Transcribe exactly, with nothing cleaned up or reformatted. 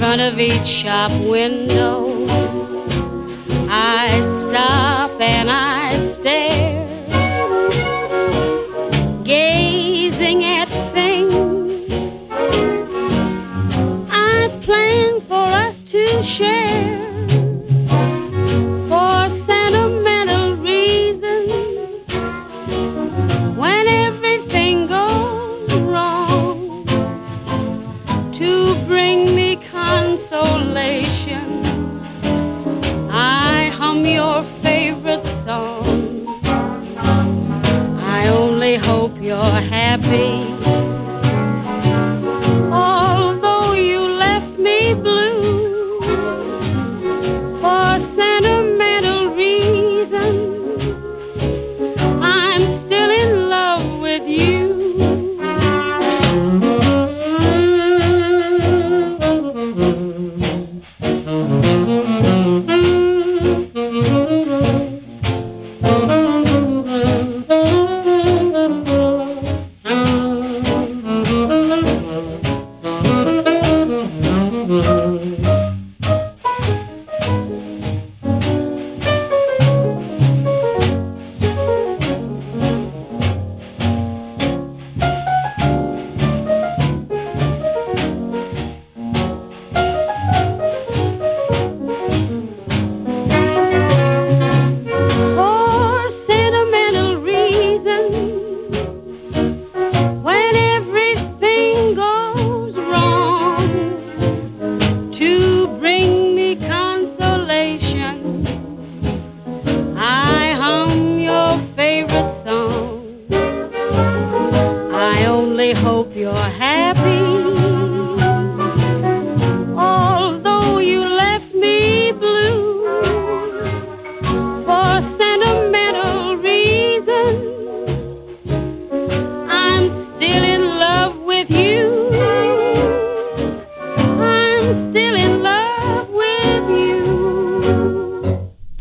front of each shop window, I stop and I stare, gazing at things I planned for us to share. For sentimental reasons, when everything goes wrong, to bring me consolation, I hum your favorite song. I only hope you're happy, although you left me blue. For sentimental reasons, I'm still in love with you. I hope you're happy, although you left me blue. For sentimental reasons, I'm still in love with you. I'm still